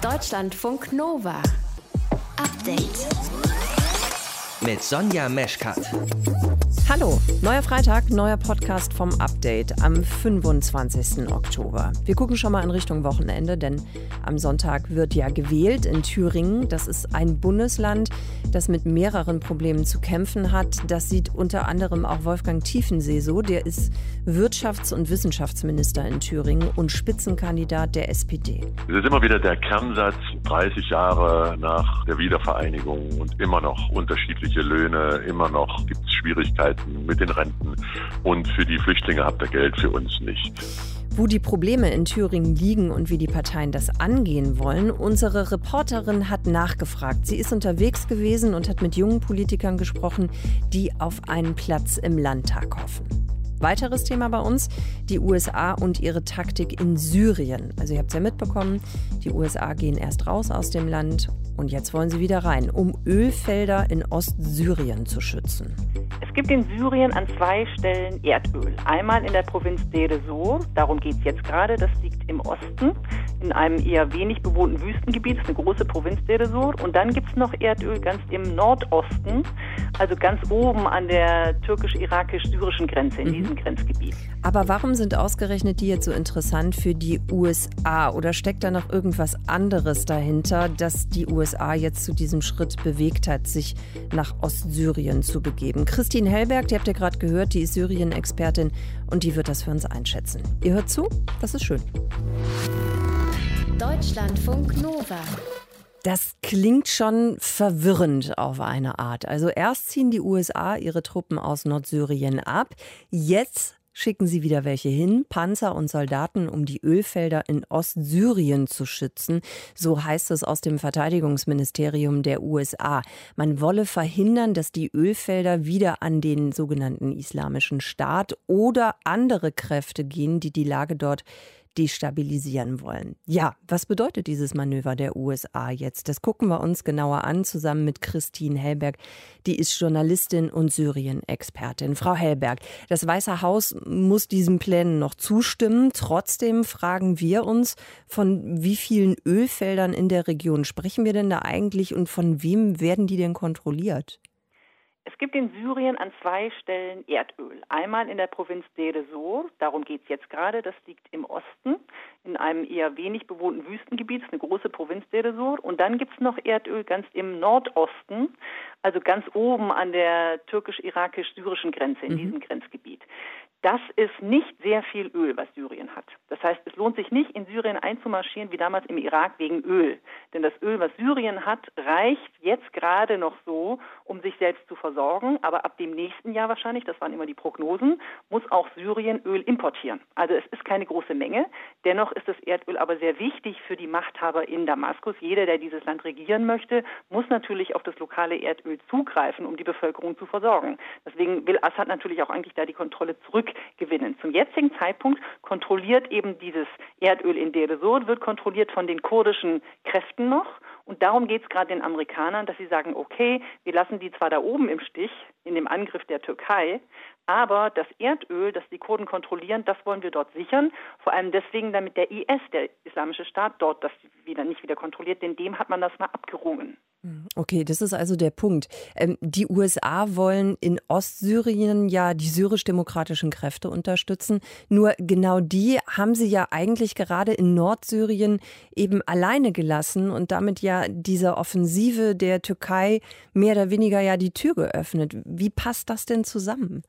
Deutschlandfunk Nova. Update. Mit Sonja Meschkat. Hallo, neuer Freitag, neuer Podcast vom Update am 25. Oktober. Wir gucken schon mal in Richtung Wochenende, denn am Sonntag wird ja gewählt in Thüringen. Das ist ein Bundesland, das mit mehreren Problemen zu kämpfen hat. Das sieht unter anderem auch Wolfgang Tiefensee so. Der ist Wirtschafts- und Wissenschaftsminister in Thüringen und Spitzenkandidat der SPD. Es ist immer wieder der Kernsatz, 30 Jahre nach der Wiedervereinigung und immer noch unterschiedliche Löhne, immer noch gibt es Schwierigkeiten mit den Renten und für die Flüchtlinge habt ihr Geld, für uns nicht. Wo die Probleme in Thüringen liegen und wie die Parteien das angehen wollen, unsere Reporterin hat nachgefragt. Sie ist unterwegs gewesen und hat mit jungen Politikern gesprochen, die auf einen Platz im Landtag hoffen. Weiteres Thema bei uns, die USA und ihre Taktik in Syrien. Also ihr habt es ja mitbekommen, die USA gehen erst raus aus dem Land und jetzt wollen sie wieder rein, um Ölfelder in Ostsyrien zu schützen. Es gibt in Syrien an 2 Stellen Erdöl. Einmal in der Provinz Deir ez-Zor, darum geht es jetzt gerade, das liegt im Osten, in einem eher wenig bewohnten Wüstengebiet, das ist eine große Provinz Deir ez-Zor. Und dann gibt es noch Erdöl ganz im Nordosten, also ganz oben an der türkisch-irakisch-syrischen Grenze, in diesem Grenzgebiet. Aber warum sind ausgerechnet die jetzt so interessant für die USA? Oder steckt da noch irgendwas anderes dahinter, dass die USA jetzt zu diesem Schritt bewegt hat, sich nach Ostsyrien zu begeben? Christine Hellberg, die habt ihr gerade gehört, die ist Syrien-Expertin und die wird das für uns einschätzen. Ihr hört zu? Das ist schön. Deutschlandfunk Nova. Das klingt schon verwirrend auf eine Art. Also erst ziehen die USA ihre Truppen aus Nordsyrien ab, jetzt schicken sie wieder welche hin, Panzer und Soldaten, um die Ölfelder in Ostsyrien zu schützen. So heißt es aus dem Verteidigungsministerium der USA. Man wolle verhindern, dass die Ölfelder wieder an den sogenannten Islamischen Staat oder andere Kräfte gehen, die die Lage dort destabilisieren wollen. Ja, was bedeutet dieses Manöver der USA jetzt? Das gucken wir uns genauer an, zusammen mit Christine Hellberg. Die ist Journalistin und Syrien-Expertin. Frau Hellberg, das Weiße Haus muss diesen Plänen noch zustimmen. Trotzdem fragen wir uns, von wie vielen Ölfeldern in der Region sprechen wir denn da eigentlich und von wem werden die denn kontrolliert? Es gibt in Syrien an 2 Stellen Erdöl. Einmal in der Provinz Deir ez-Zor, darum geht es jetzt gerade, das liegt im Osten, in einem eher wenig bewohnten Wüstengebiet, das ist eine große Provinz Deir ez-Zor. Und dann gibt es noch Erdöl ganz im Nordosten, also ganz oben an der türkisch-irakisch-syrischen Grenze, in diesem Grenzgebiet. Das ist nicht sehr viel Öl, was Syrien hat. Das heißt, es lohnt sich nicht, in Syrien einzumarschieren wie damals im Irak wegen Öl. Denn das Öl, was Syrien hat, reicht jetzt gerade noch so, um sich selbst zu versorgen. Aber ab dem nächsten Jahr wahrscheinlich, das waren immer die Prognosen, muss auch Syrien Öl importieren. Also es ist keine große Menge. Dennoch ist das Erdöl aber sehr wichtig für die Machthaber in Damaskus. Jeder, der dieses Land regieren möchte, muss natürlich auf das lokale Erdöl zugreifen, um die Bevölkerung zu versorgen. Deswegen will Assad natürlich auch eigentlich da die Kontrolle zurückgewinnen. Zum jetzigen Zeitpunkt kontrolliert eben dieses Erdöl in Deir ez-Zor, wird kontrolliert von den kurdischen Kräften noch. Und darum geht es gerade den Amerikanern, dass sie sagen, okay, wir lassen die zwar da oben im Stich, in dem Angriff der Türkei, aber das Erdöl, das die Kurden kontrollieren, das wollen wir dort sichern. Vor allem deswegen, damit der IS, der Islamische Staat, dort das nicht wieder kontrolliert, denn dem hat man das mal abgerungen. Okay, das ist also der Punkt. Die USA wollen in Ostsyrien ja die syrisch-demokratischen Kräfte unterstützen. Nur genau die haben sie ja eigentlich gerade in Nordsyrien eben alleine gelassen und damit ja dieser Offensive der Türkei mehr oder weniger ja die Tür geöffnet. Wie passt das denn zusammen?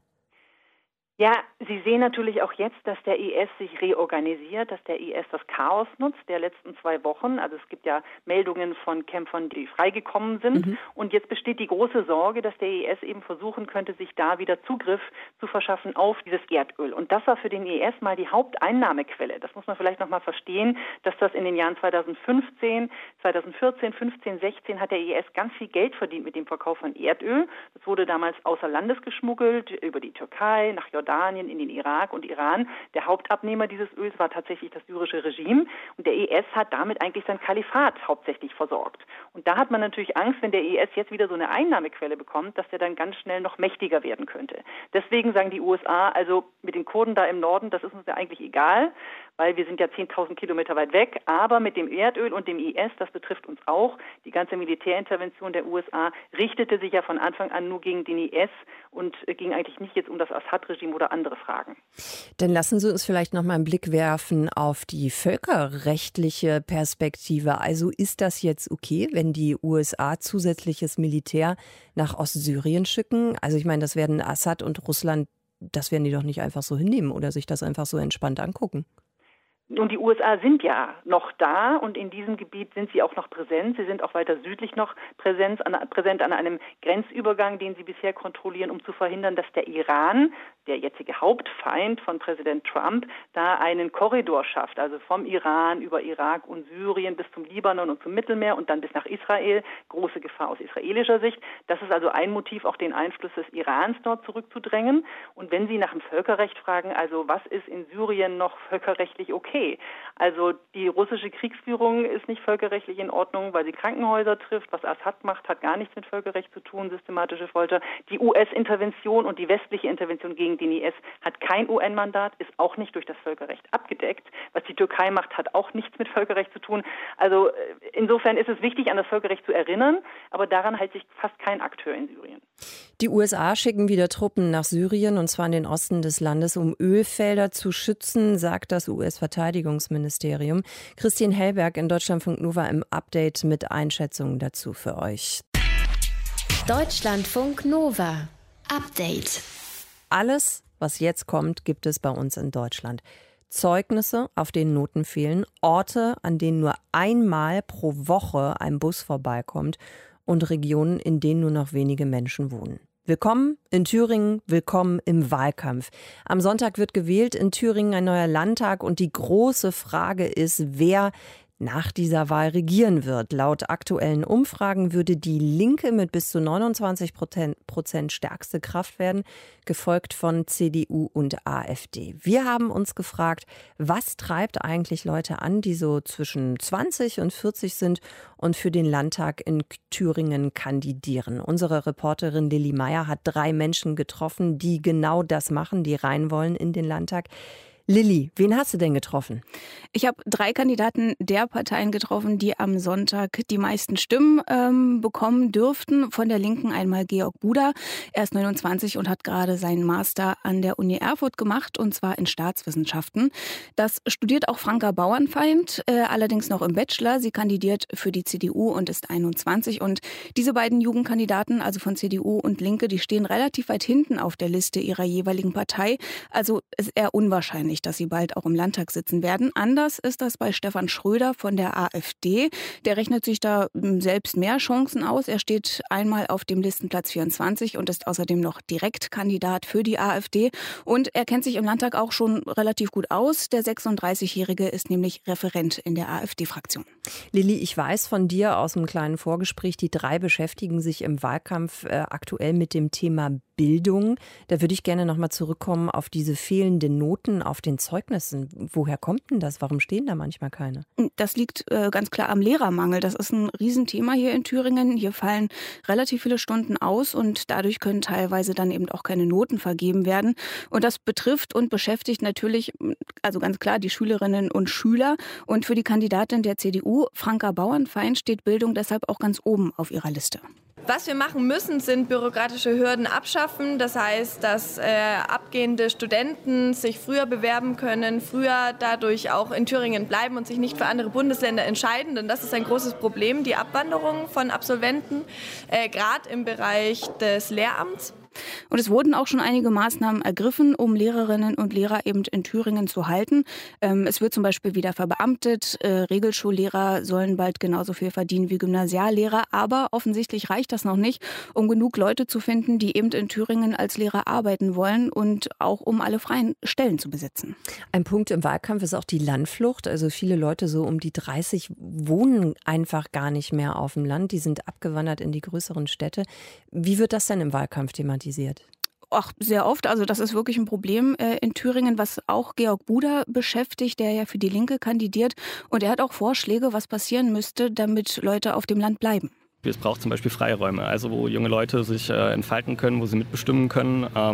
Ja, Sie sehen natürlich auch jetzt, dass der IS sich reorganisiert, dass der IS das Chaos nutzt der letzten 2 Wochen. Also es gibt ja Meldungen von Kämpfern, die freigekommen sind. Und jetzt besteht die große Sorge, dass der IS eben versuchen könnte, sich da wieder Zugriff zu verschaffen auf dieses Erdöl. Und das war für den IS mal die Haupteinnahmequelle. Das muss man vielleicht noch mal verstehen, dass das in den Jahren 2014, 15, 16 hat der IS ganz viel Geld verdient mit dem Verkauf von Erdöl. Das wurde damals außer Landes geschmuggelt, über die Türkei, nach Jordanien, in den Irak und Iran. Der Hauptabnehmer dieses Öls war tatsächlich das syrische Regime und der IS hat damit eigentlich sein Kalifat hauptsächlich versorgt. Und da hat man natürlich Angst, wenn der IS jetzt wieder so eine Einnahmequelle bekommt, dass der dann ganz schnell noch mächtiger werden könnte. Deswegen sagen die USA, also mit den Kurden da im Norden, das ist uns ja eigentlich egal, weil wir sind ja 10.000 Kilometer weit weg. Aber mit dem Erdöl und dem IS, das betrifft uns auch, die ganze Militärintervention der USA richtete sich ja von Anfang an nur gegen den IS und ging eigentlich nicht jetzt um das Assad-Regime oder andere Fragen. Dann lassen Sie uns vielleicht noch mal einen Blick werfen auf die völkerrechtliche Perspektive. Also ist das jetzt okay, wenn die USA zusätzliches Militär nach Ostsyrien schicken? Also ich meine, das werden Assad und Russland, das werden die doch nicht einfach so hinnehmen oder sich das einfach so entspannt angucken. Und die USA sind ja noch da und in diesem Gebiet sind sie auch noch präsent. Sie sind auch weiter südlich noch präsent an einem Grenzübergang, den sie bisher kontrollieren, um zu verhindern, dass der Iran, der jetzige Hauptfeind von Präsident Trump, da einen Korridor schafft, also vom Iran über Irak und Syrien bis zum Libanon und zum Mittelmeer und dann bis nach Israel. Große Gefahr aus israelischer Sicht. Das ist also ein Motiv, auch den Einfluss des Irans dort zurückzudrängen. Und wenn Sie nach dem Völkerrecht fragen, also was ist in Syrien noch völkerrechtlich okay? Also die russische Kriegsführung ist nicht völkerrechtlich in Ordnung, weil sie Krankenhäuser trifft. Was Assad macht, hat gar nichts mit Völkerrecht zu tun, systematische Folter. Die US-Intervention und die westliche Intervention gegen den IS hat kein UN-Mandat, ist auch nicht durch das Völkerrecht abgedeckt. Was die Türkei macht, hat auch nichts mit Völkerrecht zu tun. Also insofern ist es wichtig, an das Völkerrecht zu erinnern, aber daran hält sich fast kein Akteur in Syrien. Die USA schicken wieder Truppen nach Syrien, und zwar in den Osten des Landes, um Ölfelder zu schützen, sagt das US-Verteidigungsministerium. Christine Hellberg in Deutschlandfunk Nova im Update mit Einschätzungen dazu für euch. Deutschlandfunk Nova. Update. Alles, was jetzt kommt, gibt es bei uns in Deutschland. Zeugnisse, auf denen Noten fehlen, Orte, an denen nur einmal pro Woche ein Bus vorbeikommt und Regionen, in denen nur noch wenige Menschen wohnen. Willkommen in Thüringen, willkommen im Wahlkampf. Am Sonntag wird gewählt, in Thüringen ein neuer Landtag, und die große Frage ist, wer nach dieser Wahl regieren wird. Laut aktuellen Umfragen würde die Linke mit bis zu 29% stärkste Kraft werden, gefolgt von CDU und AfD. Wir haben uns gefragt, was treibt eigentlich Leute an, die so zwischen 20 und 40 sind und für den Landtag in Thüringen kandidieren. Unsere Reporterin Lilly Meyer hat 3 Menschen getroffen, die genau das machen, die rein wollen in den Landtag. Lilly, wen hast du denn getroffen? Ich habe 3 Kandidaten der Parteien getroffen, die am Sonntag die meisten Stimmen bekommen dürften. Von der Linken einmal Georg Buda. Er ist 29 und hat gerade seinen Master an der Uni Erfurt gemacht, und zwar in Staatswissenschaften. Das studiert auch Franka Bauernfeind, allerdings noch im Bachelor. Sie kandidiert für die CDU und ist 21. Und diese beiden Jugendkandidaten, also von CDU und Linke, die stehen relativ weit hinten auf der Liste ihrer jeweiligen Partei. Also ist eher unwahrscheinlich, dass sie bald auch im Landtag sitzen werden. Anders ist das bei Stefan Schröder von der AfD. Der rechnet sich da selbst mehr Chancen aus. Er steht einmal auf dem Listenplatz 24 und ist außerdem noch Direktkandidat für die AfD. Und er kennt sich im Landtag auch schon relativ gut aus. Der 36-Jährige ist nämlich Referent in der AfD-Fraktion. Lilly, ich weiß von dir aus einem kleinen Vorgespräch, die 3 beschäftigen sich im Wahlkampf aktuell mit dem Thema Bildung. Da würde ich gerne noch mal zurückkommen auf diese fehlenden Noten auf den Zeugnissen. Woher kommt denn das? Warum stehen da manchmal keine? Das liegt ganz klar am Lehrermangel. Das ist ein Riesenthema hier in Thüringen. Hier fallen relativ viele Stunden aus und dadurch können teilweise dann eben auch keine Noten vergeben werden. Und das betrifft und beschäftigt natürlich, also ganz klar, die Schülerinnen und Schüler. Und für die Kandidatin der CDU, Franka Bauernfeind, steht Bildung deshalb auch ganz oben auf ihrer Liste. Was wir machen müssen, sind bürokratische Hürden abschaffen. Das heißt, dass abgehende Studenten sich früher bewerben können, früher dadurch auch in Thüringen bleiben und sich nicht für andere Bundesländer entscheiden. Denn das ist ein großes Problem, die Abwanderung von Absolventen, gerade im Bereich des Lehramts. Und es wurden auch schon einige Maßnahmen ergriffen, um Lehrerinnen und Lehrer eben in Thüringen zu halten. Es wird zum Beispiel wieder verbeamtet. Regelschullehrer sollen bald genauso viel verdienen wie Gymnasiallehrer. Aber offensichtlich reicht das noch nicht, um genug Leute zu finden, die eben in Thüringen als Lehrer arbeiten wollen und auch um alle freien Stellen zu besetzen. Ein Punkt im Wahlkampf ist auch die Landflucht. Also viele Leute, so um die 30, wohnen einfach gar nicht mehr auf dem Land. Die sind abgewandert in die größeren Städte. Wie wird das denn im Wahlkampf thematisiert? Ach, sehr oft. Also das ist wirklich ein Problem in Thüringen, was auch Georg Buda beschäftigt, der ja für die Linke kandidiert. Und er hat auch Vorschläge, was passieren müsste, damit Leute auf dem Land bleiben. Es braucht zum Beispiel Freiräume, also wo junge Leute sich entfalten können, wo sie mitbestimmen können.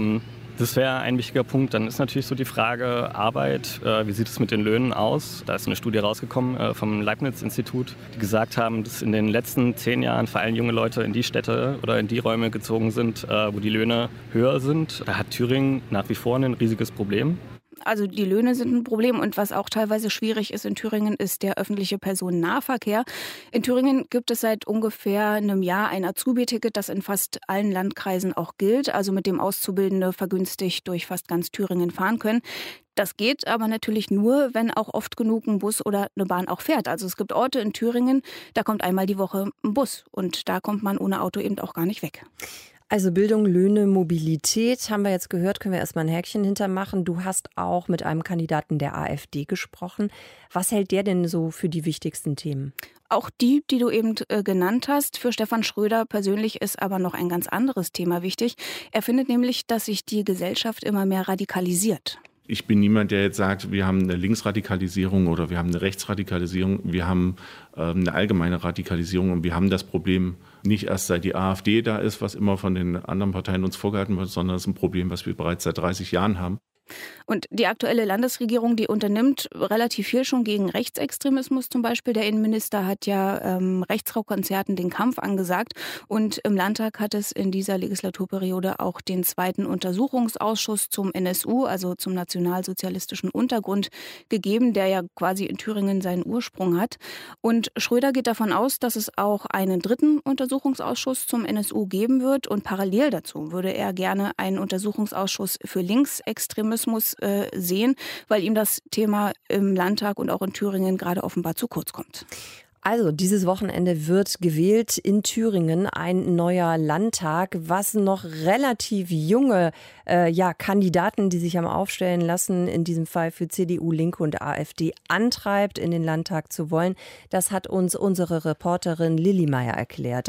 Das wäre ein wichtiger Punkt. Dann ist natürlich so die Frage Arbeit. Wie sieht es mit den Löhnen aus? Da ist eine Studie rausgekommen vom Leibniz-Institut, die gesagt haben, dass in den letzten 10 Jahren vor allem junge Leute in die Städte oder in die Räume gezogen sind, wo die Löhne höher sind. Da hat Thüringen nach wie vor ein riesiges Problem. Also die Löhne sind ein Problem und was auch teilweise schwierig ist in Thüringen, ist der öffentliche Personennahverkehr. In Thüringen gibt es seit ungefähr einem Jahr ein Azubi-Ticket, das in fast allen Landkreisen auch gilt, also mit dem Auszubildende vergünstigt durch fast ganz Thüringen fahren können. Das geht aber natürlich nur, wenn auch oft genug ein Bus oder eine Bahn auch fährt. Also es gibt Orte in Thüringen, da kommt einmal die Woche ein Bus und da kommt man ohne Auto eben auch gar nicht weg. Also Bildung, Löhne, Mobilität, haben wir jetzt gehört, können wir erstmal ein Häkchen hintermachen. Du hast auch mit einem Kandidaten der AfD gesprochen. Was hält der denn so für die wichtigsten Themen? Auch die du eben genannt hast. Für Stefan Schröder persönlich ist aber noch ein ganz anderes Thema wichtig. Er findet nämlich, dass sich die Gesellschaft immer mehr radikalisiert. Ich bin niemand, der jetzt sagt, wir haben eine Linksradikalisierung oder wir haben eine Rechtsradikalisierung. Wir haben eine allgemeine Radikalisierung und wir haben das Problem nicht erst seit die AfD da ist, was immer von den anderen Parteien uns vorgehalten wird, sondern es ist ein Problem, was wir bereits seit 30 Jahren haben. Und die aktuelle Landesregierung, die unternimmt relativ viel schon gegen Rechtsextremismus zum Beispiel. Der Innenminister hat ja Rechtsrockkonzerten den Kampf angesagt. Und im Landtag hat es in dieser Legislaturperiode auch den 2. Untersuchungsausschuss zum NSU, also zum nationalsozialistischen Untergrund, gegeben, der ja quasi in Thüringen seinen Ursprung hat. Und Schröder geht davon aus, dass es auch einen 3. Untersuchungsausschuss zum NSU geben wird. Und parallel dazu würde er gerne einen Untersuchungsausschuss für Linksextremismus sehen, weil ihm das Thema im Landtag und auch in Thüringen gerade offenbar zu kurz kommt. Also dieses Wochenende wird gewählt in Thüringen ein neuer Landtag, was noch relativ junge Kandidaten, die sich haben aufstellen lassen, in diesem Fall für CDU, Linke und AfD, antreibt, in den Landtag zu wollen. Das hat uns unsere Reporterin Lilly Meyer erklärt.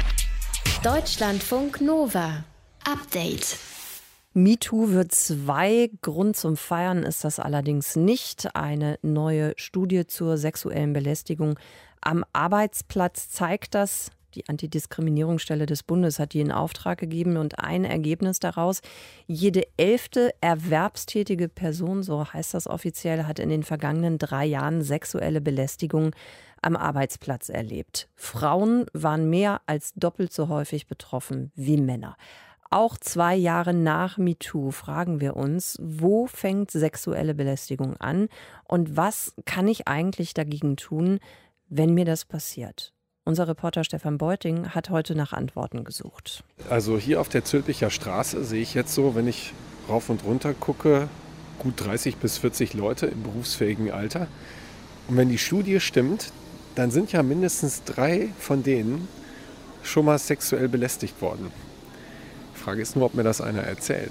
Deutschlandfunk Nova. Update. MeToo wird 2. Grund zum Feiern ist das allerdings nicht. Eine neue Studie zur sexuellen Belästigung am Arbeitsplatz zeigt das. Die Antidiskriminierungsstelle des Bundes hat die in Auftrag gegeben und ein Ergebnis daraus: jede 11. erwerbstätige Person, so heißt das offiziell, hat in den vergangenen 3 Jahren sexuelle Belästigung am Arbeitsplatz erlebt. Frauen waren mehr als doppelt so häufig betroffen wie Männer. Auch 2 Jahre nach MeToo fragen wir uns, wo fängt sexuelle Belästigung an und was kann ich eigentlich dagegen tun, wenn mir das passiert? Unser Reporter Stefan Beuting hat heute nach Antworten gesucht. Also hier auf der Zülpicher Straße sehe ich jetzt so, wenn ich rauf und runter gucke, gut 30 bis 40 Leute im berufsfähigen Alter. Und wenn die Studie stimmt, dann sind ja mindestens 3 von denen schon mal sexuell belästigt worden. Die Frage ist nur, ob mir das einer erzählt.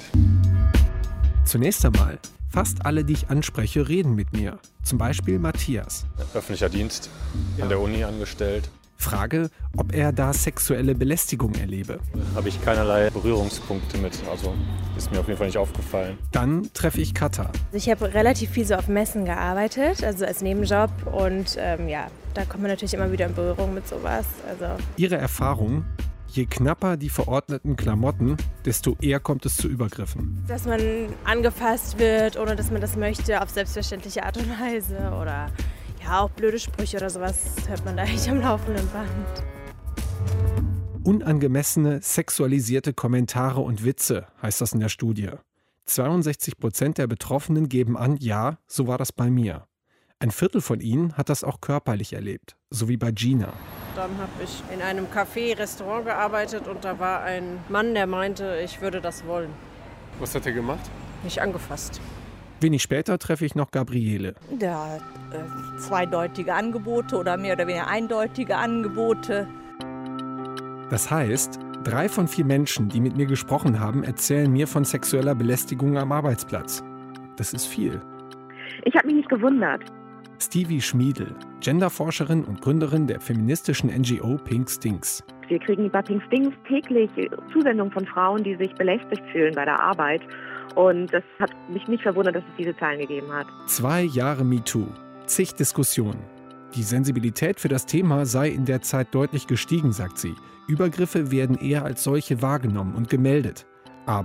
Zunächst einmal, fast alle, die ich anspreche, reden mit mir. Zum Beispiel Matthias. Öffentlicher Dienst, an der Uni angestellt. Frage, ob er da sexuelle Belästigung erlebe. Habe ich keinerlei Berührungspunkte mit, also ist mir auf jeden Fall nicht aufgefallen. Dann treffe ich Katha. Ich habe relativ viel so auf Messen gearbeitet, also als Nebenjob und da kommt man natürlich immer wieder in Berührung mit sowas. Also. Ihre Erfahrung: je knapper die verordneten Klamotten, desto eher kommt es zu Übergriffen. Dass man angefasst wird, ohne dass man das möchte, auf selbstverständliche Art und Weise oder auch blöde Sprüche oder sowas hört man da eigentlich am laufenden Band. Unangemessene, sexualisierte Kommentare und Witze, heißt das in der Studie. 62% der Betroffenen geben an, ja, so war das bei mir. Ein Viertel von ihnen hat das auch körperlich erlebt, so wie bei Gina. Dann habe ich in einem Café, Restaurant gearbeitet und da war ein Mann, der meinte, ich würde das wollen. Was hat er gemacht? Mich angefasst. Wenig später treffe ich noch Gabriele. Der hat zweideutige Angebote oder mehr oder weniger eindeutige Angebote. Das heißt, 3 von 4 Menschen, die mit mir gesprochen haben, erzählen mir von sexueller Belästigung am Arbeitsplatz. Das ist viel. Ich habe mich nicht gewundert. Stevie Schmiedl, Genderforscherin und Gründerin der feministischen NGO Pink Stinks. Wir kriegen bei Pink Stinks täglich Zusendungen von Frauen, die sich belästigt fühlen bei der Arbeit. Und das hat mich nicht verwundert, dass es diese Zahlen gegeben hat. 2 Jahre MeToo, zig Diskussionen. Die Sensibilität für das Thema sei in der Zeit deutlich gestiegen, sagt sie. Übergriffe werden eher als solche wahrgenommen und gemeldet. Aber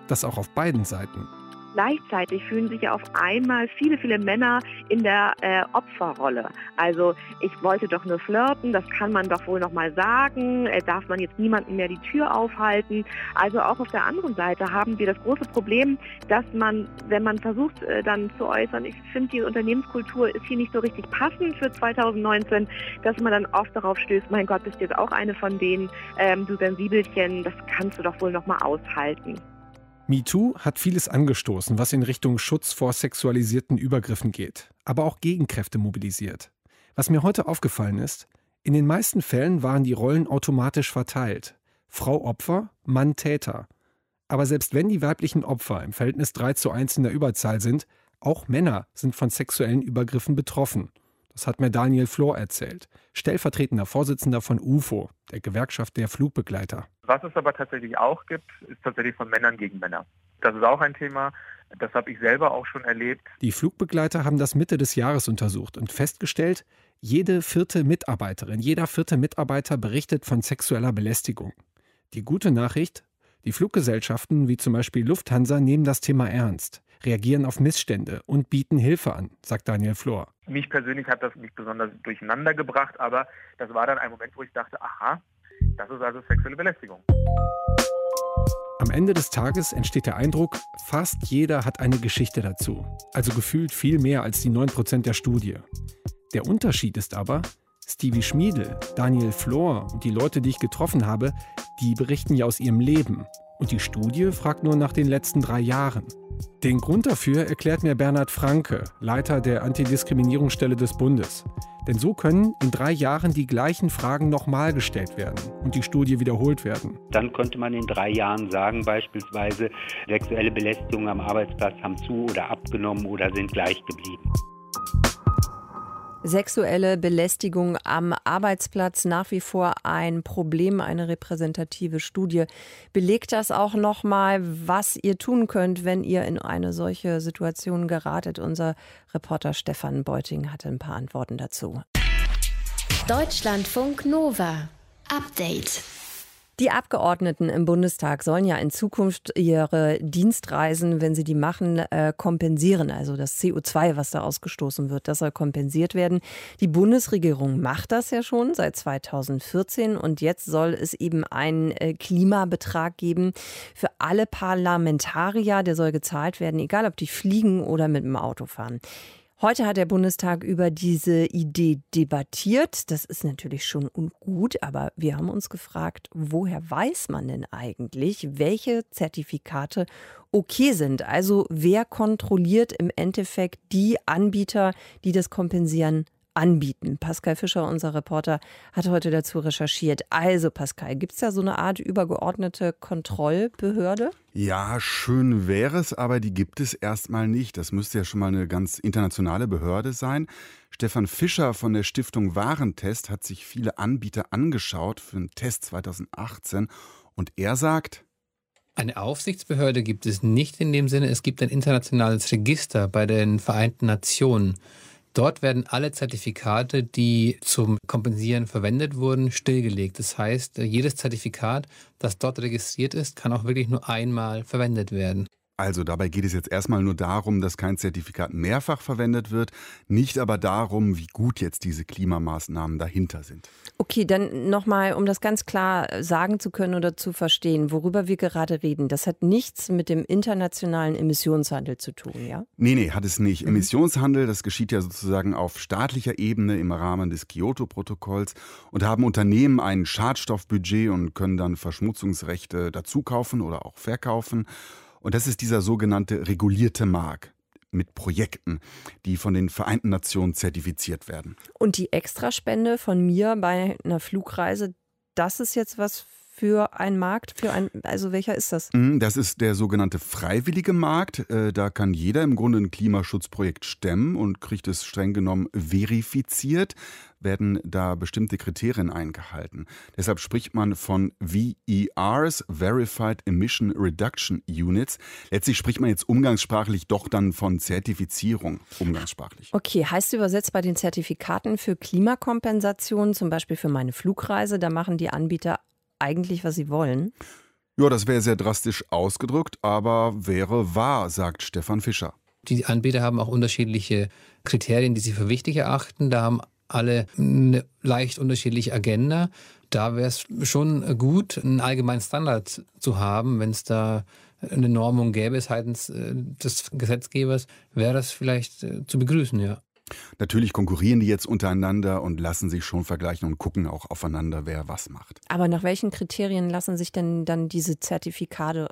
Das auch auf beiden Seiten. Gleichzeitig fühlen sich ja auf einmal viele, viele Männer in der Opferrolle. Also ich wollte doch nur flirten, das kann man doch wohl noch mal sagen, darf man jetzt niemandem mehr die Tür aufhalten. Also auch auf der anderen Seite haben wir das große Problem, dass man, wenn man versucht dann zu äußern, ich finde, die Unternehmenskultur ist hier nicht so richtig passend für 2019, dass man dann oft darauf stößt, mein Gott, bist du jetzt auch eine von denen, du Sensibelchen, das kannst du doch wohl noch mal aushalten. MeToo hat vieles angestoßen, was in Richtung Schutz vor sexualisierten Übergriffen geht, aber auch Gegenkräfte mobilisiert. Was mir heute aufgefallen ist, in den meisten Fällen waren die Rollen automatisch verteilt. Frau Opfer, Mann Täter. Aber selbst wenn die weiblichen Opfer im Verhältnis 3:1 in der Überzahl sind, auch Männer sind von sexuellen Übergriffen betroffen. Das hat mir Daniel Flor erzählt, stellvertretender Vorsitzender von UFO, der Gewerkschaft der Flugbegleiter. Was es aber tatsächlich auch gibt, ist tatsächlich von Männern gegen Männer. Das ist auch ein Thema, das habe ich selber auch schon erlebt. Die Flugbegleiter haben das Mitte des Jahres untersucht und festgestellt, jede vierte Mitarbeiterin, jeder vierte Mitarbeiter berichtet von sexueller Belästigung. Die gute Nachricht, die Fluggesellschaften wie zum Beispiel Lufthansa nehmen das Thema ernst, reagieren auf Missstände und bieten Hilfe an, sagt Daniel Flor. Mich persönlich hat das nicht besonders durcheinander gebracht, aber das war dann ein Moment, wo ich dachte, aha, das ist also sexuelle Belästigung. Am Ende des Tages entsteht der Eindruck, fast jeder hat eine Geschichte dazu. Also gefühlt viel mehr als die 9% der Studie. Der Unterschied ist aber, Stevie Schmiedl, Daniel Flor und die Leute, die ich getroffen habe, die berichten ja aus ihrem Leben. Und die Studie fragt nur nach den letzten 3 Jahren. Den Grund dafür erklärt mir Bernhard Franke, Leiter der Antidiskriminierungsstelle des Bundes. Denn so können in 3 Jahren die gleichen Fragen nochmal gestellt werden und die Studie wiederholt werden. Dann könnte man in 3 Jahren sagen, beispielsweise, sexuelle Belästigungen am Arbeitsplatz haben zu- oder abgenommen oder sind gleich geblieben. Sexuelle Belästigung am Arbeitsplatz nach wie vor ein Problem, eine repräsentative Studie. Belegt das auch nochmal, was ihr tun könnt, wenn ihr in eine solche Situation geratet? Unser Reporter Stefan Beuting hatte ein paar Antworten dazu. Deutschlandfunk Nova. Update. Die Abgeordneten im Bundestag sollen ja in Zukunft ihre Dienstreisen, wenn sie die machen, kompensieren. Also das CO2, was da ausgestoßen wird, das soll kompensiert werden. Die Bundesregierung macht das ja schon seit 2014 und jetzt soll es eben einen Klimabetrag geben für alle Parlamentarier. Der soll gezahlt werden, egal ob die fliegen oder mit dem Auto fahren. Heute hat der Bundestag über diese Idee debattiert. Das ist natürlich schon gut, aber wir haben uns gefragt, woher weiß man denn eigentlich, welche Zertifikate okay sind? Also wer kontrolliert im Endeffekt die Anbieter, die das kompensieren, anbieten? Pascal Fischer, unser Reporter, hat heute dazu recherchiert. Also Pascal, gibt es da so eine Art übergeordnete Kontrollbehörde? Ja, schön wäre es, aber die gibt es erstmal nicht. Das müsste ja schon mal eine ganz internationale Behörde sein. Stefan Fischer von der Stiftung Warentest hat sich viele Anbieter angeschaut für einen Test 2018 und er sagt: Eine Aufsichtsbehörde gibt es nicht in dem Sinne, es gibt ein internationales Register bei den Vereinten Nationen. Dort werden alle Zertifikate, die zum Kompensieren verwendet wurden, stillgelegt. Das heißt, jedes Zertifikat, das dort registriert ist, kann auch wirklich nur einmal verwendet werden. Also dabei geht es jetzt erstmal nur darum, dass kein Zertifikat mehrfach verwendet wird, nicht aber darum, wie gut jetzt diese Klimamaßnahmen dahinter sind. Okay, dann nochmal, um das ganz klar sagen zu können oder zu verstehen, worüber wir gerade reden. Das hat nichts mit dem internationalen Emissionshandel zu tun, ja? Nee, hat es nicht. Emissionshandel, das geschieht ja sozusagen auf staatlicher Ebene im Rahmen des Kyoto-Protokolls und haben Unternehmen ein Schadstoffbudget und können dann Verschmutzungsrechte dazukaufen oder auch verkaufen. Und das ist dieser sogenannte regulierte Markt mit Projekten, die von den Vereinten Nationen zertifiziert werden. Und die Extraspende von mir bei einer Flugreise, das ist jetzt was für einen Markt? Also welcher ist das? Das ist der sogenannte freiwillige Markt. Da kann jeder im Grunde ein Klimaschutzprojekt stemmen und kriegt es streng genommen verifiziert. Werden da bestimmte Kriterien eingehalten. Deshalb spricht man von VERs, Verified Emission Reduction Units. Letztlich spricht man jetzt umgangssprachlich doch dann von Zertifizierung, umgangssprachlich. Okay, heißt übersetzt bei den Zertifikaten für Klimakompensation, zum Beispiel für meine Flugreise, da machen die Anbieter eigentlich, was sie wollen? Ja, das wäre sehr drastisch ausgedrückt, aber wäre wahr, sagt Stefan Fischer. Die Anbieter haben auch unterschiedliche Kriterien, die sie für wichtig erachten. Da haben alle eine leicht unterschiedliche Agenda. Da wäre es schon gut, einen allgemeinen Standard zu haben. Wenn es da eine Normung gäbe seitens des Gesetzgebers, wäre das vielleicht zu begrüßen, ja. Natürlich konkurrieren die jetzt untereinander und lassen sich schon vergleichen und gucken auch aufeinander, wer was macht. Aber nach welchen Kriterien lassen sich denn dann diese Zertifikate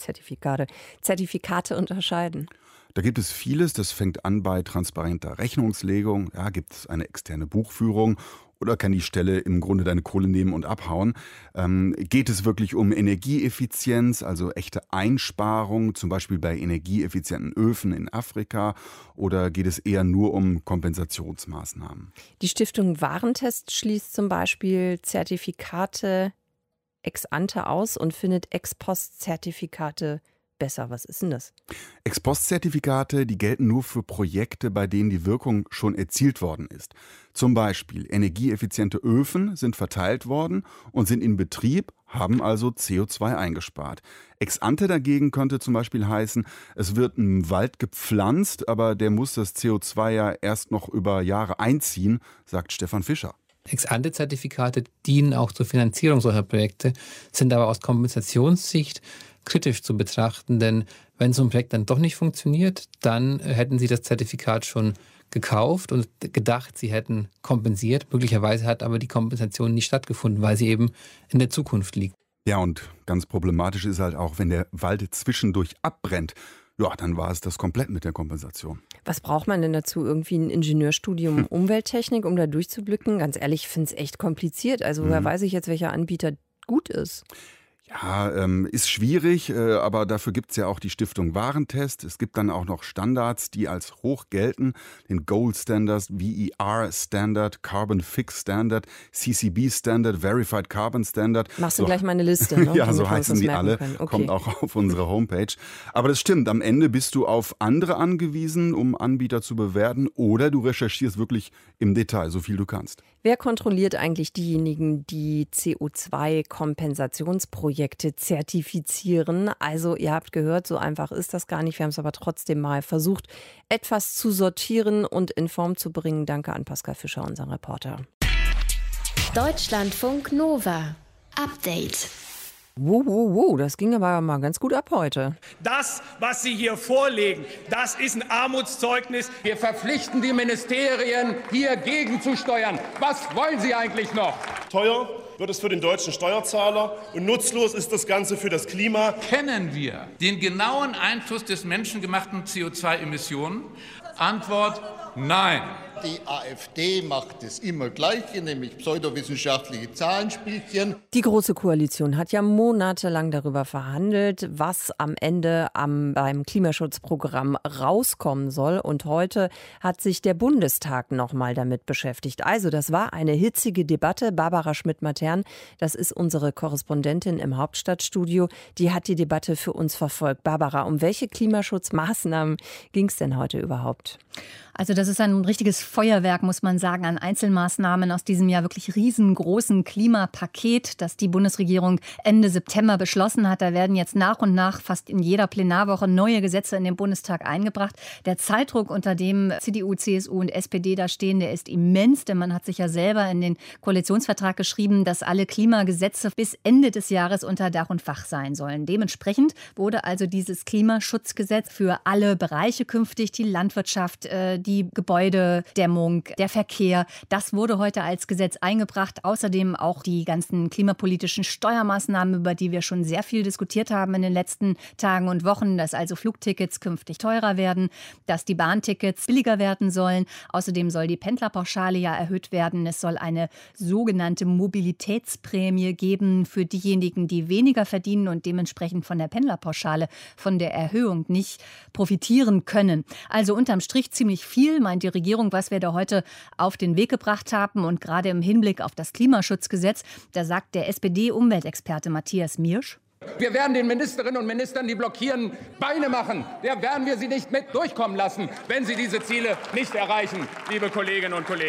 unterscheiden? Da gibt es vieles, das fängt an bei transparenter Rechnungslegung, ja, gibt es eine externe Buchführung oder kann die Stelle im Grunde deine Kohle nehmen und abhauen? Geht es wirklich um Energieeffizienz, also echte Einsparung, zum Beispiel bei energieeffizienten Öfen in Afrika, oder geht es eher nur um Kompensationsmaßnahmen? Die Stiftung Warentest schließt zum Beispiel Zertifikate ex ante aus und findet Ex-Post-Zertifikate besser. Was ist denn das? Ex-Post-Zertifikate, die gelten nur für Projekte, bei denen die Wirkung schon erzielt worden ist. Zum Beispiel energieeffiziente Öfen sind verteilt worden und sind in Betrieb, haben also CO2 eingespart. Ex-ante dagegen könnte zum Beispiel heißen, es wird ein Wald gepflanzt, aber der muss das CO2 ja erst noch über Jahre einziehen, sagt Stefan Fischer. Ex-ante-Zertifikate dienen auch zur Finanzierung solcher Projekte, sind aber aus Kompensationssicht kritisch zu betrachten, denn wenn so ein Projekt dann doch nicht funktioniert, dann hätten sie das Zertifikat schon gekauft und gedacht, sie hätten kompensiert. Möglicherweise hat aber die Kompensation nicht stattgefunden, weil sie eben in der Zukunft liegt. Ja, und ganz problematisch ist halt auch, wenn der Wald zwischendurch abbrennt. Ja, dann war es das komplett mit der Kompensation. Was braucht man denn dazu? Irgendwie ein Ingenieurstudium Umwelttechnik, um da durchzublicken? Ganz ehrlich, ich finde es echt kompliziert. Also woher weiß ich jetzt, welcher Anbieter gut ist? Ja, ist schwierig, aber dafür gibt es ja auch die Stiftung Warentest. Es gibt dann auch noch Standards, die als hoch gelten. Den Gold Standard, VER Standard, Carbon Fix Standard, CCB Standard, Verified Carbon Standard. Machst du gleich mal eine Liste, ne? Ja, so heißen die alle. Okay. Kommt auch auf unsere Homepage. Aber das stimmt, am Ende bist du auf andere angewiesen, um Anbieter zu bewerten, oder du recherchierst wirklich im Detail, so viel du kannst. Wer kontrolliert eigentlich diejenigen, die CO2-Kompensationsprojekte zertifizieren? Also ihr habt gehört, so einfach ist das gar nicht. Wir haben es aber trotzdem mal versucht, etwas zu sortieren und in Form zu bringen. Danke an Pascal Fischer, unseren Reporter. Deutschlandfunk Nova. Update. Das ging aber mal ganz gut ab heute. Das, was Sie hier vorlegen, das ist ein Armutszeugnis. Wir verpflichten die Ministerien, hier gegenzusteuern. Was wollen Sie eigentlich noch? Teuer wird es für den deutschen Steuerzahler und nutzlos ist das Ganze für das Klima. Kennen wir den genauen Einfluss des menschengemachten CO2-Emissionen? Antwort: Nein. Die AfD macht es immer Gleiche, nämlich pseudowissenschaftliche Zahlenspielchen. Die Große Koalition hat ja monatelang darüber verhandelt, was am Ende beim Klimaschutzprogramm rauskommen soll. Und heute hat sich der Bundestag nochmal damit beschäftigt. Also das war eine hitzige Debatte. Barbara Schmidt-Matern, das ist unsere Korrespondentin im Hauptstadtstudio, die hat die Debatte für uns verfolgt. Barbara, um welche Klimaschutzmaßnahmen ging es denn heute überhaupt? Also das ist ein richtiges Feuerwerk, muss man sagen, an Einzelmaßnahmen aus diesem ja wirklich riesengroßen Klimapaket, das die Bundesregierung Ende September beschlossen hat. Da werden jetzt nach und nach fast in jeder Plenarwoche neue Gesetze in den Bundestag eingebracht. Der Zeitdruck, unter dem CDU, CSU und SPD da stehen, der ist immens, denn man hat sich ja selber in den Koalitionsvertrag geschrieben, dass alle Klimagesetze bis Ende des Jahres unter Dach und Fach sein sollen. Dementsprechend wurde also dieses Klimaschutzgesetz für alle Bereiche künftig, die Landwirtschaft, die Gebäudedämmung, der Verkehr, das wurde heute als Gesetz eingebracht. Außerdem auch die ganzen klimapolitischen Steuermaßnahmen, über die wir schon sehr viel diskutiert haben in den letzten Tagen und Wochen, dass also Flugtickets künftig teurer werden, dass die Bahntickets billiger werden sollen. Außerdem soll die Pendlerpauschale ja erhöht werden. Es soll eine sogenannte Mobilitätsprämie geben für diejenigen, die weniger verdienen und dementsprechend von der Pendlerpauschale, von der Erhöhung nicht profitieren können. Also unterm Strich ziemlich viel, meint die Regierung, was wir da heute auf den Weg gebracht haben. Und gerade im Hinblick auf das Klimaschutzgesetz, da sagt der SPD-Umweltexperte Matthias Miersch: Wir werden den Ministerinnen und Ministern, die blockieren, Beine machen. Da werden wir sie nicht mit durchkommen lassen, wenn sie diese Ziele nicht erreichen, liebe Kolleginnen und Kollegen.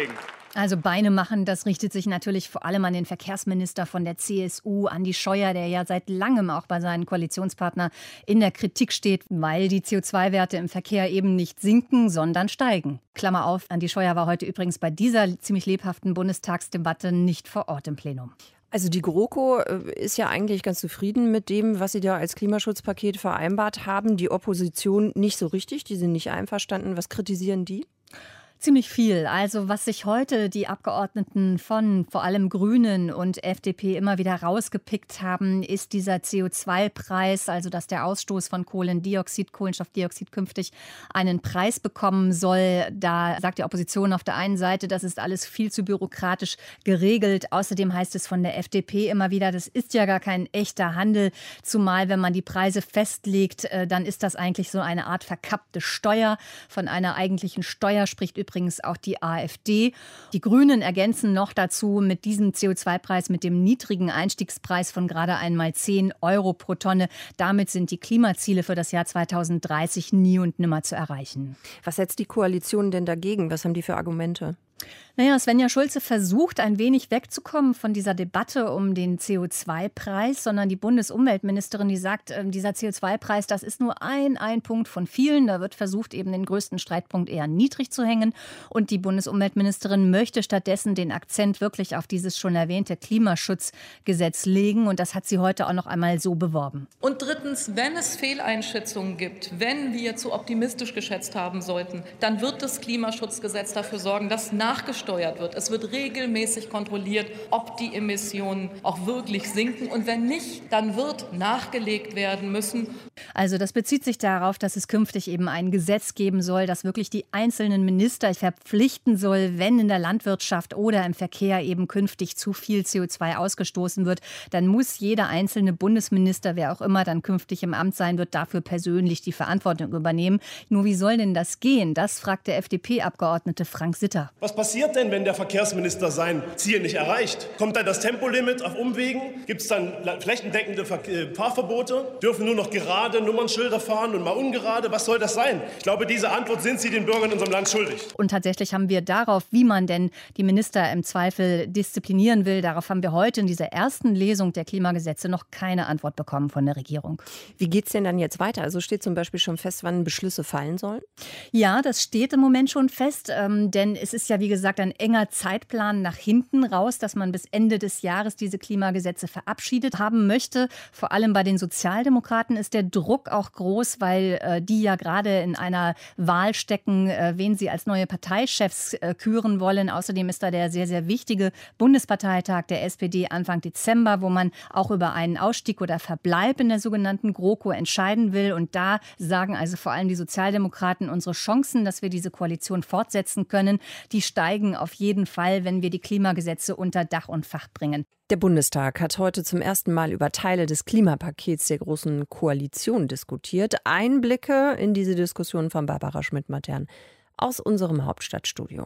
Also Beine machen, das richtet sich natürlich vor allem an den Verkehrsminister von der CSU, Andi Scheuer, der ja seit langem auch bei seinen Koalitionspartnern in der Kritik steht, weil die CO2-Werte im Verkehr eben nicht sinken, sondern steigen. Klammer auf, Andi Scheuer war heute übrigens bei dieser ziemlich lebhaften Bundestagsdebatte nicht vor Ort im Plenum. Also die GroKo ist ja eigentlich ganz zufrieden mit dem, was sie da als Klimaschutzpaket vereinbart haben. Die Opposition nicht so richtig, die sind nicht einverstanden. Was kritisieren die? Ziemlich viel. Also was sich heute die Abgeordneten von vor allem Grünen und FDP immer wieder rausgepickt haben, ist dieser CO2-Preis, also dass der Ausstoß von Kohlenstoffdioxid künftig einen Preis bekommen soll. Da sagt die Opposition auf der einen Seite, das ist alles viel zu bürokratisch geregelt. Außerdem heißt es von der FDP immer wieder, das ist ja gar kein echter Handel. Zumal, wenn man die Preise festlegt, dann ist das eigentlich so eine Art verkappte Steuer. Von einer eigentlichen Steuer spricht übrigens auch die AfD. Die Grünen ergänzen noch dazu mit diesem CO2-Preis, mit dem niedrigen Einstiegspreis von gerade einmal 10 Euro pro Tonne. Damit sind die Klimaziele für das Jahr 2030 nie und nimmer zu erreichen. Was setzt die Koalition denn dagegen? Was haben die für Argumente? Naja, Svenja Schulze versucht ein wenig wegzukommen von dieser Debatte um den CO2-Preis, sondern die Bundesumweltministerin, die sagt, dieser CO2-Preis, das ist nur ein Punkt von vielen. Da wird versucht, eben den größten Streitpunkt eher niedrig zu hängen. Und die Bundesumweltministerin möchte stattdessen den Akzent wirklich auf dieses schon erwähnte Klimaschutzgesetz legen. Und das hat sie heute auch noch einmal so beworben. Und drittens, wenn es Fehleinschätzungen gibt, wenn wir zu optimistisch geschätzt haben sollten, dann wird das Klimaschutzgesetz dafür sorgen, dass nachgesteuert wird. Es wird regelmäßig kontrolliert, ob die Emissionen auch wirklich sinken. Und wenn nicht, dann wird nachgelegt werden müssen. Also das bezieht sich darauf, dass es künftig eben ein Gesetz geben soll, das wirklich die einzelnen Minister verpflichten soll, wenn in der Landwirtschaft oder im Verkehr eben künftig zu viel CO2 ausgestoßen wird, dann muss jeder einzelne Bundesminister, wer auch immer dann künftig im Amt sein wird, dafür persönlich die Verantwortung übernehmen. Nur wie soll denn das gehen? Das fragt der FDP-Abgeordnete Frank Sitter. Was passiert denn, wenn der Verkehrsminister sein Ziel nicht erreicht? Kommt dann das Tempolimit auf Umwegen? Gibt es dann flächendeckende Fahrverbote? Dürfen nur noch gerade Nummernschilder fahren und mal ungerade? Was soll das sein? Ich glaube, diese Antwort sind Sie den Bürgern in unserem Land schuldig. Und tatsächlich haben wir darauf, wie man denn die Minister im Zweifel disziplinieren will, darauf haben wir heute in dieser ersten Lesung der Klimagesetze noch keine Antwort bekommen von der Regierung. Wie geht es denn dann jetzt weiter? Also steht zum Beispiel schon fest, wann Beschlüsse fallen sollen? Ja, das steht im Moment schon fest, denn es ist ja wie gesagt ein enger Zeitplan nach hinten raus, dass man bis Ende des Jahres diese Klimagesetze verabschiedet haben möchte. Vor allem bei den Sozialdemokraten ist der Druck auch groß, weil die ja gerade in einer Wahl stecken, wen sie als neue Parteichefs küren wollen. Außerdem ist da der sehr, sehr wichtige Bundesparteitag der SPD Anfang Dezember, wo man auch über einen Ausstieg oder Verbleib in der sogenannten GroKo entscheiden will. Und da sagen also vor allem die Sozialdemokraten, unsere Chancen, dass wir diese Koalition fortsetzen können, die steigen auf jeden Fall, wenn wir die Klimagesetze unter Dach und Fach bringen. Der Bundestag hat heute zum ersten Mal über Teile des Klimapakets der Großen Koalition diskutiert. Einblicke in diese Diskussion von Barbara Schmidt-Matern aus unserem Hauptstadtstudio.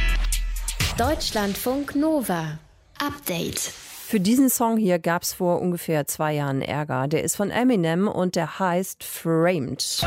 Deutschlandfunk Nova. Update. Für diesen Song hier gab es vor ungefähr 2 Jahren Ärger. Der ist von Eminem und der heißt Framed.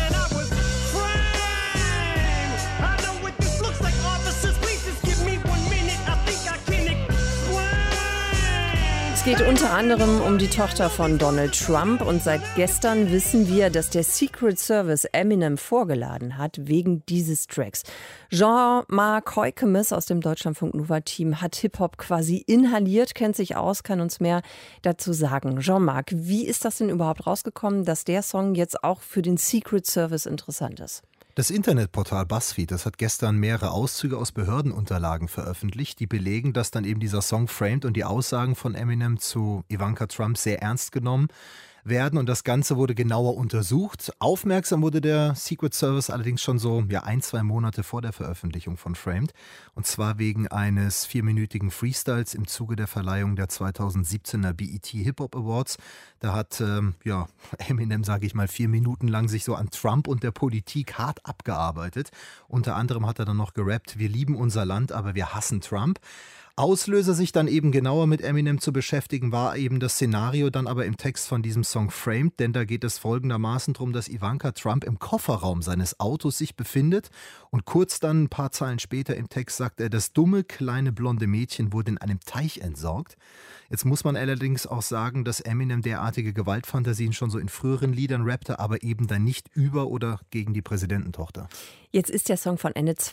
Es geht unter anderem um die Tochter von Donald Trump und seit gestern wissen wir, dass der Secret Service Eminem vorgeladen hat wegen dieses Tracks. Jean-Marc Heukemes aus dem Deutschlandfunk Nova-Team hat Hip-Hop quasi inhaliert, kennt sich aus, kann uns mehr dazu sagen. Jean-Marc, wie ist das denn überhaupt rausgekommen, dass der Song jetzt auch für den Secret Service interessant ist? Das Internetportal BuzzFeed, das hat gestern mehrere Auszüge aus Behördenunterlagen veröffentlicht, die belegen, dass dann eben dieser Song Framed und die Aussagen von Eminem zu Ivanka Trump sehr ernst genommen werden und das Ganze wurde genauer untersucht. Aufmerksam wurde der Secret Service allerdings schon so 1-2 Monate vor der Veröffentlichung von Framed und zwar wegen eines 4-minütigen Freestyles im Zuge der Verleihung der 2017er BET Hip-Hop Awards. Da hat Eminem, sage ich mal, 4 Minuten lang sich so an Trump und der Politik hart abgearbeitet. Unter anderem hat er dann noch gerappt, wir lieben unser Land, aber wir hassen Trump. Auslöser, sich dann eben genauer mit Eminem zu beschäftigen, war eben das Szenario dann aber im Text von diesem Song Framed, denn da geht es folgendermaßen darum, dass Ivanka Trump im Kofferraum seines Autos sich befindet und kurz dann, ein paar Zeilen später im Text sagt er, das dumme kleine blonde Mädchen wurde in einem Teich entsorgt. Jetzt muss man allerdings auch sagen, dass Eminem derartige Gewaltfantasien schon so in früheren Liedern rappte, aber eben dann nicht über oder gegen die Präsidententochter. Jetzt ist der Song von Ende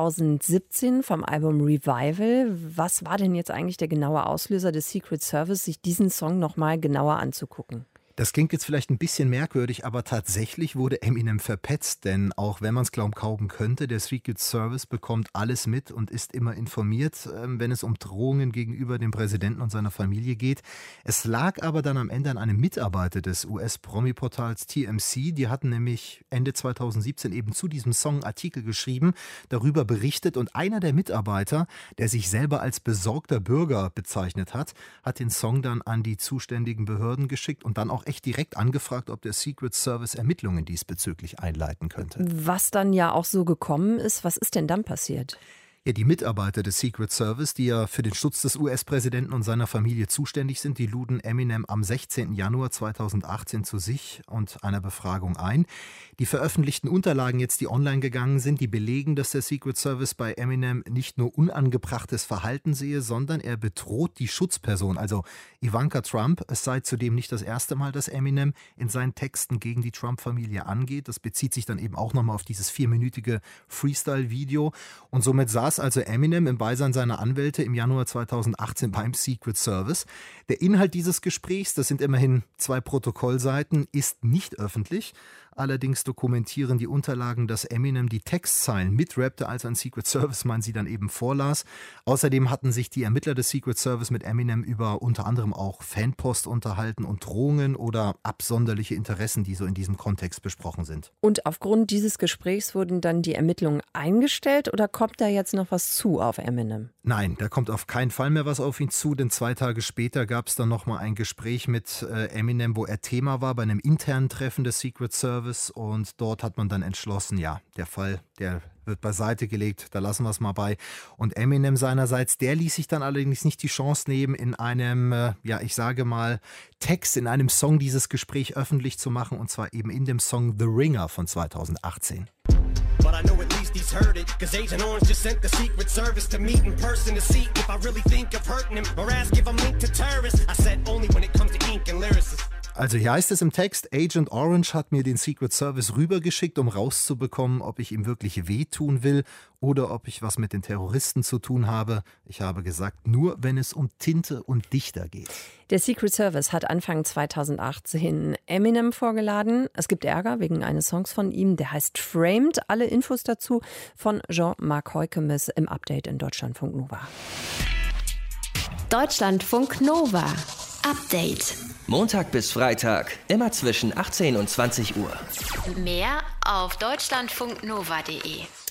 2017 vom Album Revival. Was war denn jetzt eigentlich der genaue Auslöser des Secret Service, sich diesen Song nochmal genauer anzugucken? Das klingt jetzt vielleicht ein bisschen merkwürdig, aber tatsächlich wurde Eminem verpetzt, denn auch wenn man es glauben könnte, der Secret Service bekommt alles mit und ist immer informiert, wenn es um Drohungen gegenüber dem Präsidenten und seiner Familie geht. Es lag aber dann am Ende an einem Mitarbeiter des US-Promi-Portals TMZ, die hatten nämlich Ende 2017 eben zu diesem Song einen Artikel geschrieben, darüber berichtet und einer der Mitarbeiter, der sich selber als besorgter Bürger bezeichnet hat den Song dann an die zuständigen Behörden geschickt und dann auch echt direkt angefragt, ob der Secret Service Ermittlungen diesbezüglich einleiten könnte. Was dann ja auch so gekommen ist, was ist denn dann passiert? Ja, die Mitarbeiter des Secret Service, die ja für den Schutz des US-Präsidenten und seiner Familie zuständig sind, die luden Eminem am 16. Januar 2018 zu sich und einer Befragung ein. Die veröffentlichten Unterlagen jetzt, die online gegangen sind, die belegen, dass der Secret Service bei Eminem nicht nur unangebrachtes Verhalten sehe, sondern er bedroht die Schutzperson, also Ivanka Trump. Es sei zudem nicht das erste Mal, dass Eminem in seinen Texten gegen die Trump-Familie angeht. Das bezieht sich dann eben auch nochmal auf dieses 4-minütige Freestyle-Video. Und somit saß also Eminem im Beisein seiner Anwälte im Januar 2018 beim Secret Service. Der Inhalt dieses Gesprächs, das sind immerhin 2 Protokollseiten, ist nicht öffentlich. Allerdings dokumentieren die Unterlagen, dass Eminem die Textzeilen mitrappte, als ein Secret Service-Mann sie dann eben vorlas. Außerdem hatten sich die Ermittler des Secret Service mit Eminem über unter anderem auch Fanpost unterhalten und Drohungen oder absonderliche Interessen, die so in diesem Kontext besprochen sind. Und aufgrund dieses Gesprächs wurden dann die Ermittlungen eingestellt oder kommt da jetzt noch was zu auf Eminem? Nein, da kommt auf keinen Fall mehr was auf ihn zu, denn 2 Tage später gab es dann nochmal ein Gespräch mit Eminem, wo er Thema war bei einem internen Treffen des Secret Service. Und dort hat man dann entschlossen, ja, der Fall, der wird beiseite gelegt, da lassen wir es mal bei. Und Eminem seinerseits, der ließ sich dann allerdings nicht die Chance nehmen, in einem, ich sage mal, Text, in einem Song dieses Gespräch öffentlich zu machen, und zwar eben in dem Song The Ringer von 2018. But I know at least he's heard it, cause Agent Orange just sent the Secret Service to meet in person to see if I really think of hurting him or ask if I'm linked to terrorists. I said only when it comes to ink and lyricism. Also hier heißt es im Text, Agent Orange hat mir den Secret Service rübergeschickt, um rauszubekommen, ob ich ihm wirklich wehtun will oder ob ich was mit den Terroristen zu tun habe. Ich habe gesagt, nur wenn es um Tinte und Dichter geht. Der Secret Service hat Anfang 2018 Eminem vorgeladen. Es gibt Ärger wegen eines Songs von ihm, der heißt Framed. Alle Infos dazu von Jean-Marc Heukemes im Update in Deutschlandfunk Nova. Deutschlandfunk Nova. Update. Montag bis Freitag, immer zwischen 18 und 20 Uhr. Mehr auf deutschlandfunknova.de.